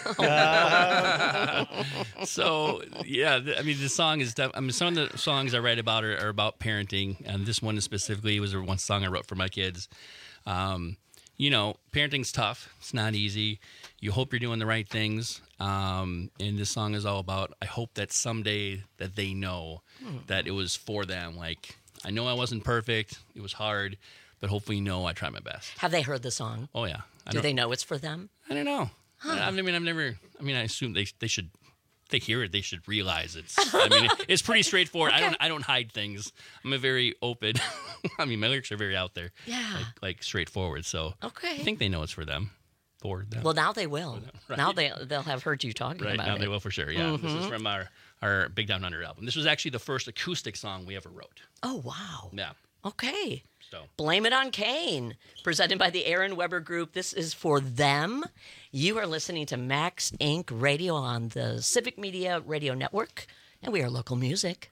So, yeah, I mean, the song is some of the songs I write about are about parenting, and this one specifically was one song I wrote for my kids. You know, parenting's tough. It's not easy. You hope you're doing the right things. And this song is all about, I hope that someday that they know that it was for them. Like, I know I wasn't perfect. It was hard. But hopefully, I tried my best. Have they heard the song? Oh, yeah. Do they know it's for them? I don't know. Huh. I assume they should. If they hear it, they should realize it's pretty straightforward. Okay. I don't hide things. I'm a very open. My lyrics are very out there. Yeah. Like straightforward. So okay. I think they know it's for them. For them. Well, now they will. Right. Now they'll have heard you talking right, about now it. they will for sure. Yeah. This is from our Big Down Under album. This was actually the first acoustic song we ever wrote. Oh, wow. Yeah. Okay. So Blame It on Kane, presented by the Aaron Weber Group. This is For Them. You are listening to Max Inc. Radio on the Civic Media Radio Network, and we are local music.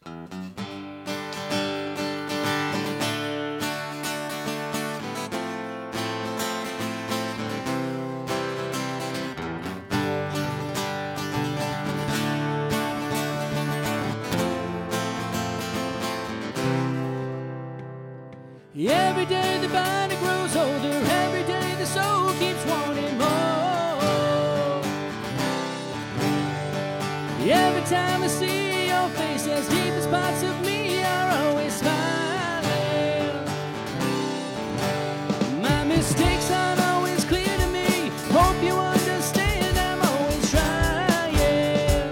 Every day the body grows older, every day the soul keeps wanting more. Every time I see your face, as deepest parts of me are always smiling. My mistakes aren't always clear to me, hope you understand I'm always trying.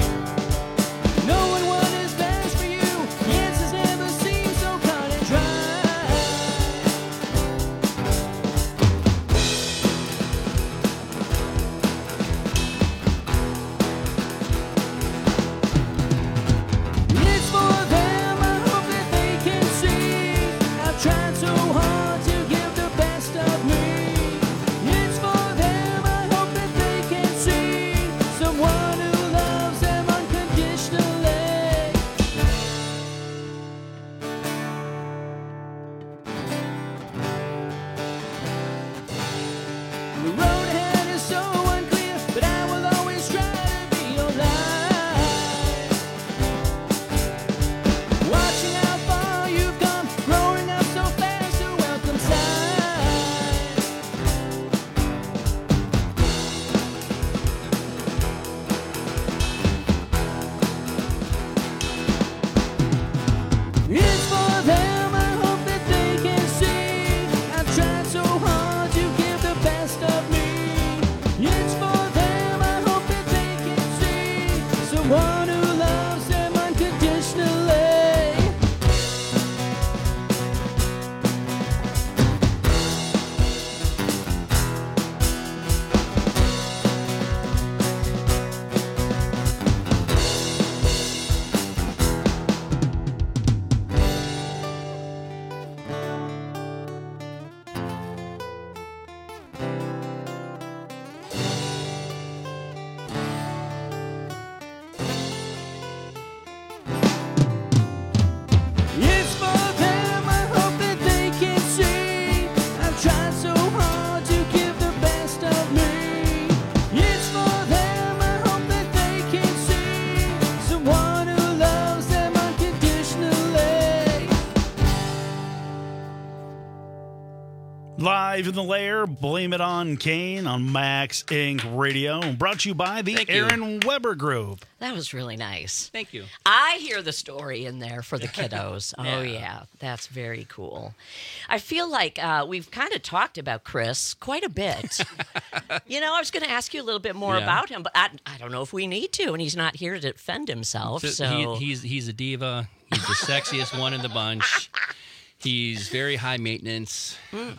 Knowing what is best for you, the answers never seem so cut and dry. someone who loves them unconditionally. It's for them, I hope that they can see. I've tried so hard to give the best of me. It's for them, I hope that they can see. Someone who loves them unconditionally. Live in the Lair, Blame It on Kane on Max Inc. Radio. Brought to you by the Thank you. Aaron Weber Group. That was really nice. Thank you. I hear the story in there for the kiddos. Oh, yeah. That's very cool. I feel like we've kind of talked about Chris quite a bit. You know, I was going to ask you a little bit more Yeah. about him, but I don't know if we need to, and he's not here to defend himself. So He's a diva. He's the sexiest one in the bunch. He's very high maintenance.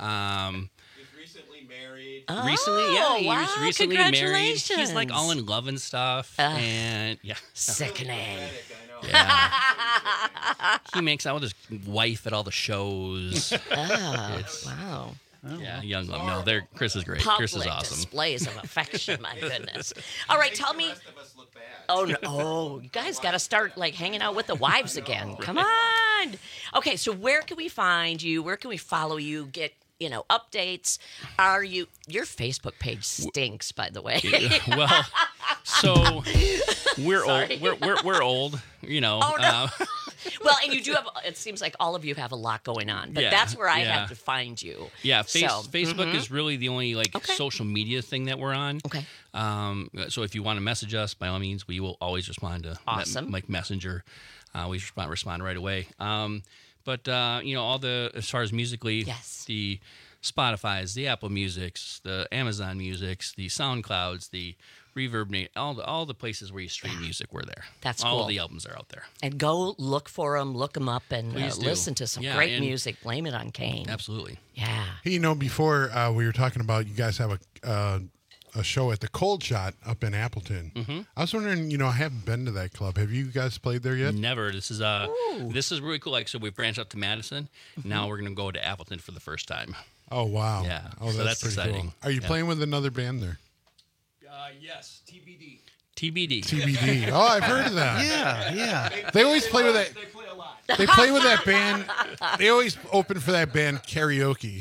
Recently, yeah, he was recently married. He's like all in love and stuff, and yeah, sickening. Yeah, he makes out with his wife at all the shows. Wow. Yeah, young love. No, Chris is great. Public Chris is awesome. displays of affection. My goodness. All right, tell me. Oh no! Oh, you guys got to start like hanging out with the wives again. Come on. Okay, so where can we find you? Where can we follow you? Get updates. Your Facebook page stinks, by the way. Well, so we're Sorry. old. We're old. Oh, no. Well, and you do have. It seems like all of you have a lot going on, but that's where I have to find you. Yeah, So, Facebook is really the only social media thing that we're on. Okay. So if you want to message us, by all means, we will always respond to Awesome. Messenger. We respond right away. But all as far as musically, the Spotify's, the Apple Music's, the Amazon Music's, the SoundClouds, the Reverb, all the places where you stream music, we're there. That's all cool. of the albums are out there. And go look for them, look them up, and Please do. listen to some great music. Blame it on Kane. Absolutely. Yeah. Hey, before we were talking about you guys have a show at the Cold Shot up in Appleton. Mm-hmm. I was wondering, I haven't been to that club. Have you guys played there yet? Never. This is really cool. So we branched out to Madison. Now we're going to go to Appleton for the first time. Oh, wow. Yeah. Oh, so that's pretty exciting. cool. Are you playing with another band there? Yes, TBD. TBD. TBD. Oh, I've heard of that. Yeah. They always play with that. They play a lot. They play with that band. They always open for that band karaoke.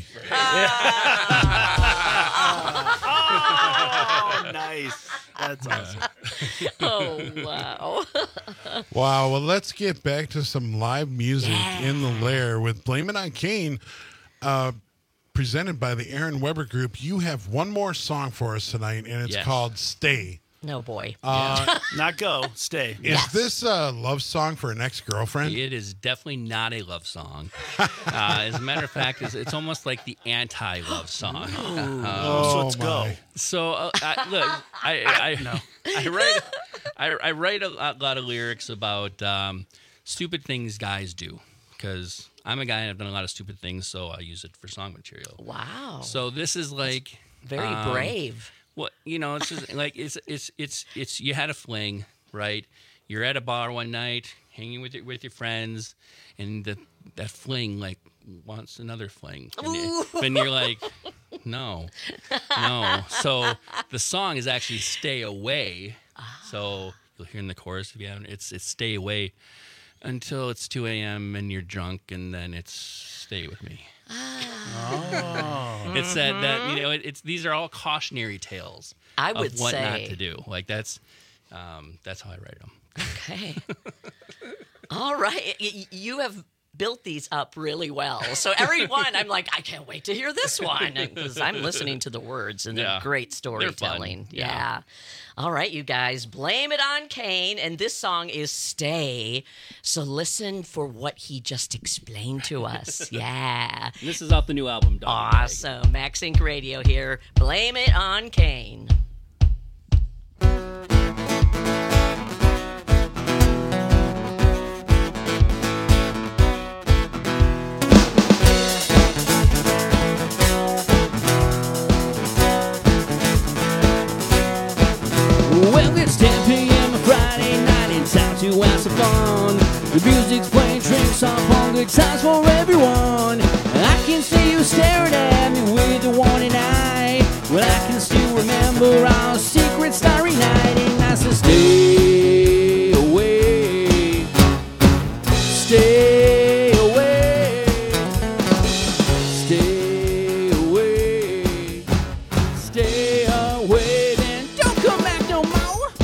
Oh, nice. That's awesome. Oh, wow. Wow. Well, let's get back to some live music in the Lair with Blame It on Kane, presented by the Aaron Weber Group. You have one more song for us tonight, and it's called Stay. No, boy. Not go, stay. Is this a love song for an ex-girlfriend? It is definitely not a love song. As a matter of fact, it's almost like the anti-love song. So let's go. So look, I write a lot of lyrics about stupid things guys do, because I'm a guy and I've done a lot of stupid things, so I use it for song material. Wow. So this is like very brave. Well, it's just like it's you had a fling, right? You're at a bar one night, hanging with your friends, and that fling wants another fling, and you're like, no. So the song is actually "Stay Away." So you'll hear in the chorus if you haven't. It's "Stay Away" until it's 2 a.m. and you're drunk, and then it's "Stay with me." It's that it's these are all cautionary tales. I would of what say not to do. Like that's how I write them. Okay. All right. You have built these up really well. So every one, I'm like, I can't wait to hear this one, because I'm listening to the words and they're great storytelling. Yeah. All right, you guys, Blame It on Kane, and this song is Stay. So listen for what he just explained to us. Yeah. This is off the new album, Dog. Awesome. Max Inc. Radio here. Blame It on Kane. lots of fun. The music's playing, drinks on fun, good times for everyone. And I can see you staring at me with the warning eye. Well, I can still remember our secret starry night. And I said, stay away, stay away, stay away, stay away. Then don't come back no more.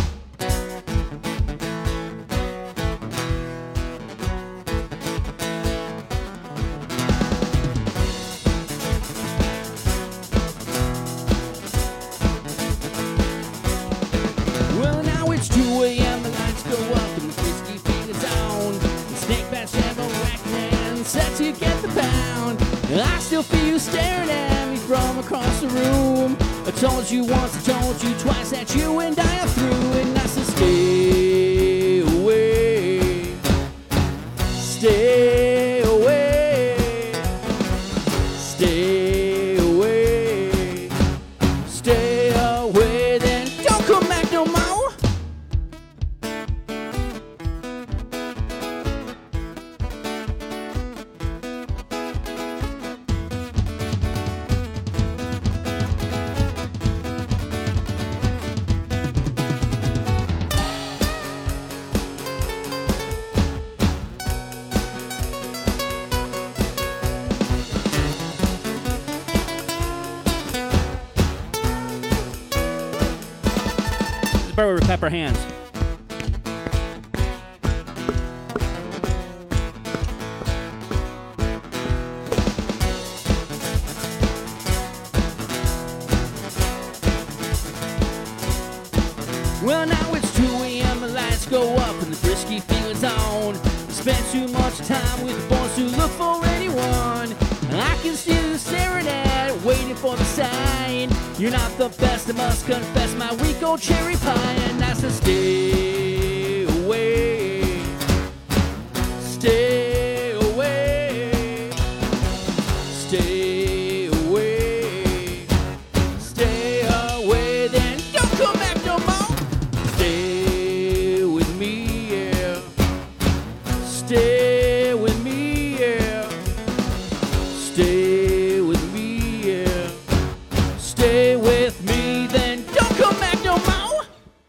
Well, now it's 2 a.m. The lights go up and the whiskey fingers on. The snake bats have a whack set to get the pound. And I still feel you staring at me from across the room. I told you once, I told you twice that you and I are through. And I said, stay away, stay away, stay away, stay away. Then don't come back no more. With pepper hands. Well, now it's 2 a.m. The lights go up and the frisky feeling's on. Spent too much time with the boys who look for anyone. And I can still you staring at it, waiting for the sign. You're not the best, I must confess, my weak old cherry pie. And I said, stay away, stay away, stay away, stay away. Then don't come back no more. Stay with me, yeah. Stay with me, yeah. Stay with me, yeah. Stay with me, then don't come back no more.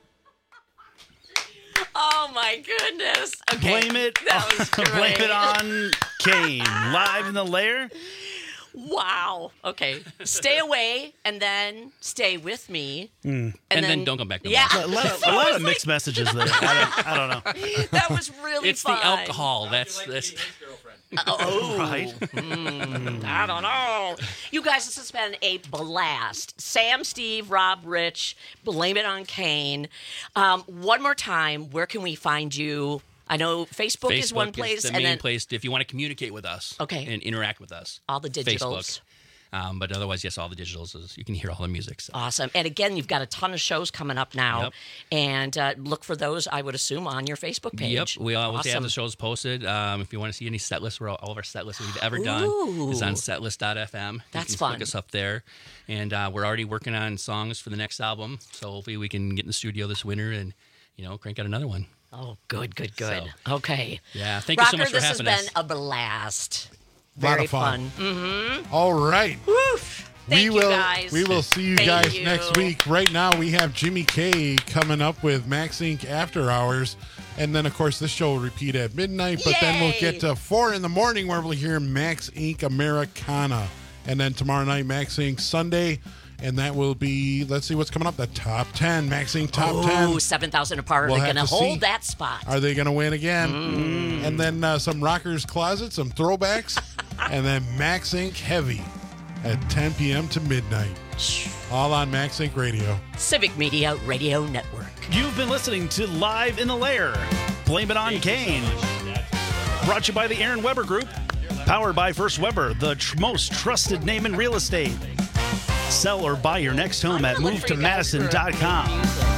Oh my goodness. Okay. Blame it. That was great. Blame it on Kane. Live in the Lair. Wow. Okay. Stay away and then stay with me. And then don't come back no Yeah. A lot of mixed messages there. I don't know. That was really It's fun. the alcohol. That's Oh, Right. I don't know. You guys, this has been a blast. Sam, Steve, Rob, Rich, blame it on Kane. One more time, where can we find you? I know Facebook is one place, the and main then place if you want to communicate with us. Okay. And interact with us. all the digitals. Facebook. But otherwise, yes, all the digitals is you can hear all the music. So. Awesome. And again, you've got a ton of shows coming up now. Yep. And look for those, I would assume, on your Facebook page. Yep, we always have Awesome. the shows posted. If you want to see any set lists, all of our set lists that we've ever done is on Ooh. setlist.fm. That's you can fun. Look us up there. And we're already working on songs for the next album. So hopefully we can get in the studio this winter and, crank out another one. Oh, good. So, Okay. Yeah, thank Rocker, you so much for this has having been us. a blast. Lot Very of fun. Mm-hmm. All right. Woof. Thank you, guys. We will see you Thank guys you. next week. Right now, we have Jimmy K coming up with Max Inc. After Hours. And then, of course, this show will repeat at midnight. But then we'll get to 4 in the morning where we'll hear Max Inc. Americana. And then tomorrow night, Max Inc. Sunday. And that will be, let's see what's coming up, the top 10. Max Inc. top 10. Oh, 7,000 apart. We'll Are they have going to to see. hold that spot? Are they going to win again? And then some Rockers Closet, some throwbacks. And then Max Inc. Heavy at 10 p.m. to midnight. All on Max Inc. Radio. Civic Media Radio Network. You've been listening to Live in the Lair. Blame it on Kane. Brought to you by the Aaron Weber Group. Powered by First Weber, the most trusted name in real estate. Sell or buy your next home at movetomadison.com.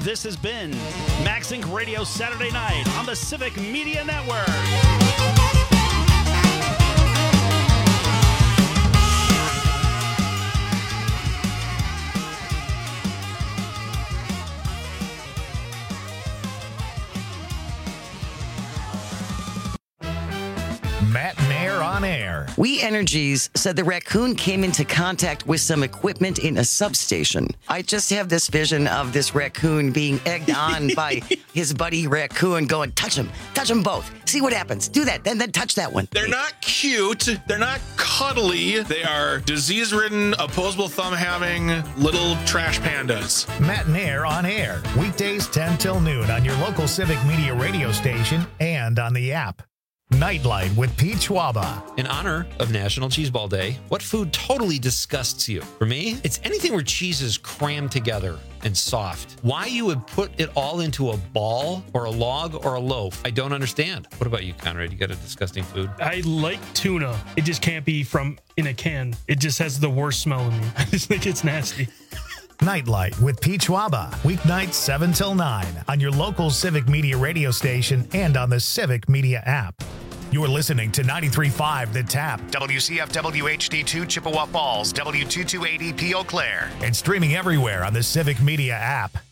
This has been Max Inc. Radio Saturday Night on the Civic Media Network. Matt and Air on air. We Energies said the raccoon came into contact with some equipment in a substation. I just have this vision of this raccoon being egged on by his buddy raccoon going, touch them both. See what happens. Do that, then touch that one. They're not cute. They're not cuddly. They are disease-ridden, opposable thumb-having little trash pandas. Matt and Air on air. Weekdays 10 till noon on your local Civic Media radio station and on the app. Nightlight with Pete Schwaba. In honor of National Cheese Ball Day, what food totally disgusts you? For me, it's anything where cheese is crammed together and soft. Why you would put it all into a ball or a log or a loaf, I don't understand. What about you, Conrad? You got a disgusting food? I like tuna. It just can't be from in a can. It just has the worst smell to me. I just think it's nasty. Nightlight with Pete Schwaba. Weeknights 7 till 9 on your local Civic Media radio station and on the Civic Media app. You're listening to 93.5 The Tap, WCFW HD2 Chippewa Falls, W228EP Eau Claire, and streaming everywhere on the Civic Media app.